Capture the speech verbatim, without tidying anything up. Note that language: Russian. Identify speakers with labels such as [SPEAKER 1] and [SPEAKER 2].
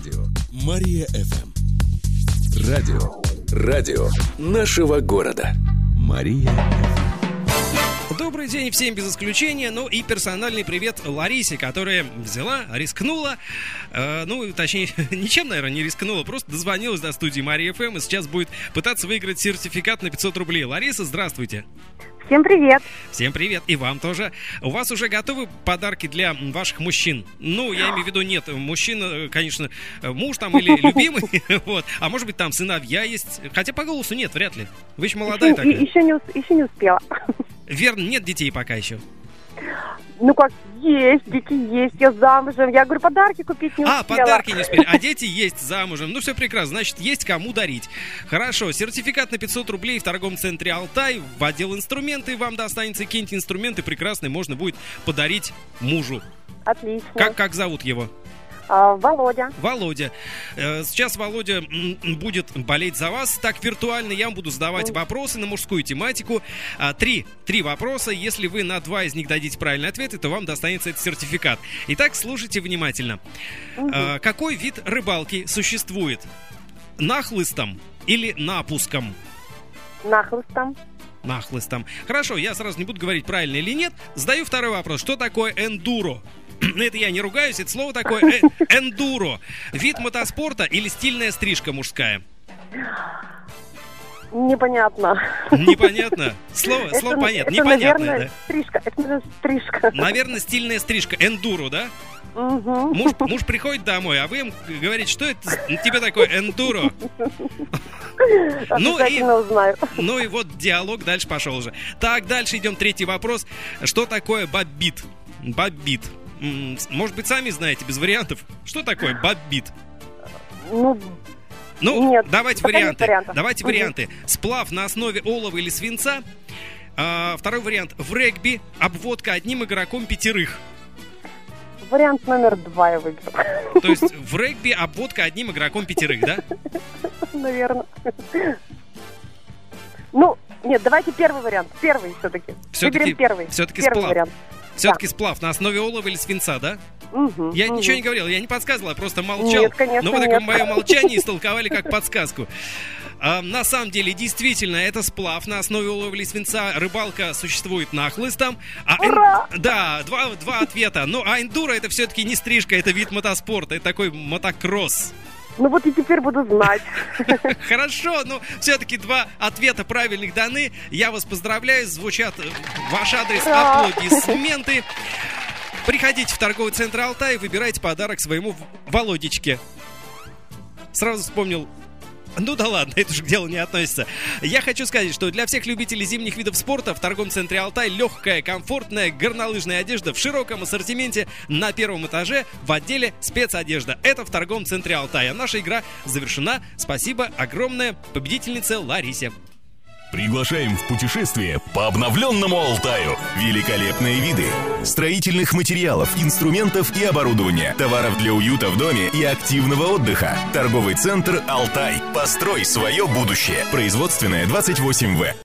[SPEAKER 1] Радио Мария-ФМ. Радио. Радио нашего города. Мария-ФМ.
[SPEAKER 2] Добрый день всем без исключения. Ну и персональный привет Ларисе, которая взяла, рискнула. Э, ну, точнее, ничем, наверное, не рискнула. Просто дозвонилась до студии Мария-ФМ и сейчас будет пытаться выиграть сертификат на пятьсот рублей. Лариса, здравствуйте.
[SPEAKER 3] Всем привет.
[SPEAKER 2] Всем привет. И вам тоже. У вас уже готовы подарки для ваших мужчин? Ну, я имею в виду, нет, мужчина, конечно, муж там или любимый, вот. А может быть, там сыновья есть. Хотя по голосу нет, вряд ли. Вы еще молодая
[SPEAKER 3] еще,
[SPEAKER 2] такая.
[SPEAKER 3] Еще не, еще не успела.
[SPEAKER 2] Верно, нет детей пока еще.
[SPEAKER 3] Ну как, есть, дети есть, я замужем. Я говорю, подарки купить не успела.
[SPEAKER 2] А, подарки не успели, а дети есть, замужем. Ну все прекрасно, значит, есть кому дарить. Хорошо, сертификат на пятьсот рублей в торговом центре «Алтай», в отдел инструменты вам достанется. Какие-нибудь инструменты прекрасные можно будет подарить мужу.
[SPEAKER 3] Отлично.
[SPEAKER 2] Как, как зовут его?
[SPEAKER 3] А, Володя.
[SPEAKER 2] Володя. Сейчас Володя будет болеть за вас так виртуально. Я вам буду задавать вопросы на мужскую тематику. Три, три вопроса. Если вы на два из них дадите правильные ответы, то вам достанется этот сертификат. Итак, слушайте внимательно. Угу. Какой вид рыбалки существует? Нахлыстом или напуском?
[SPEAKER 3] Нахлыстом.
[SPEAKER 2] Нахлыстом. Хорошо, я сразу не буду говорить, правильно или нет. Задаю второй вопрос. Что такое эндуро? Это я не ругаюсь, это слово такое э, эндуро. Вид мотоспорта или стильная стрижка мужская?
[SPEAKER 3] Непонятно.
[SPEAKER 2] Непонятно? Слово,
[SPEAKER 3] это,
[SPEAKER 2] слово понятно.
[SPEAKER 3] Это,
[SPEAKER 2] непонятное,
[SPEAKER 3] наверное,
[SPEAKER 2] да?
[SPEAKER 3] стрижка. Это, наверное, стрижка.
[SPEAKER 2] Наверное, стильная стрижка. Эндуро, да?
[SPEAKER 3] Угу.
[SPEAKER 2] Муж, муж приходит домой, а вы им говорите, что это тебе такое эндуро? Ну и,
[SPEAKER 3] узнаю.
[SPEAKER 2] ну и вот диалог дальше пошел уже. Так, дальше идем. Третий вопрос. Что такое боббит? Боббит. Может быть, сами знаете, без вариантов. Что такое боббит?
[SPEAKER 3] Ну,
[SPEAKER 2] ну
[SPEAKER 3] нет,
[SPEAKER 2] давайте варианты. Давайте
[SPEAKER 3] угу.
[SPEAKER 2] варианты. Сплав на основе олова или свинца. А, второй вариант. В регби обводка одним игроком пятерых.
[SPEAKER 3] Вариант номер два я выберу.
[SPEAKER 2] То есть в регби обводка одним игроком пятерых, да?
[SPEAKER 3] Наверное. Ну, нет, давайте первый вариант. Первый все-таки.
[SPEAKER 2] Все-таки,
[SPEAKER 3] Выберем первый.
[SPEAKER 2] Все-таки
[SPEAKER 3] первый
[SPEAKER 2] сплав.
[SPEAKER 3] Вариант.
[SPEAKER 2] Все-таки
[SPEAKER 3] да.
[SPEAKER 2] сплав на основе олова или свинца, да?
[SPEAKER 3] Угу,
[SPEAKER 2] я
[SPEAKER 3] угу.
[SPEAKER 2] ничего не говорил, я не подсказывал, я просто молчал.
[SPEAKER 3] Нет, конечно,
[SPEAKER 2] но вы
[SPEAKER 3] нет.
[SPEAKER 2] такое мое молчание истолковали как подсказку. А, на самом деле, действительно, это сплав на основе олова или свинца. Рыбалка существует нахлыстом. А
[SPEAKER 3] Ура!
[SPEAKER 2] эн... Да, два, два ответа. Ну, а эндуро это все-таки не стрижка, это вид мотоспорта, это такой мотокросс.
[SPEAKER 3] Ну вот и теперь буду знать.
[SPEAKER 2] Хорошо, ну все-таки два ответа правильных даны. Я вас поздравляю, звучат ваш адрес аплодисменты. Приходите в торговый центр «Алтай», выбирайте подарок своему Володечке. Сразу вспомнил... Ну да ладно, это же к делу не относится. Я хочу сказать, что для всех любителей зимних видов спорта в торговом центре «Алтай» легкая, комфортная горнолыжная одежда в широком ассортименте на первом этаже в отделе спецодежда. Это в торговом центре «Алтай». А наша игра завершена. Спасибо огромное победительнице Ларисе.
[SPEAKER 4] Приглашаем в путешествие по обновленному Алтаю. Великолепные виды строительных материалов, инструментов и оборудования, товаров для уюта в доме и активного отдыха. Торговый центр «Алтай». Построй свое будущее. Производственная двадцать восемь вэ.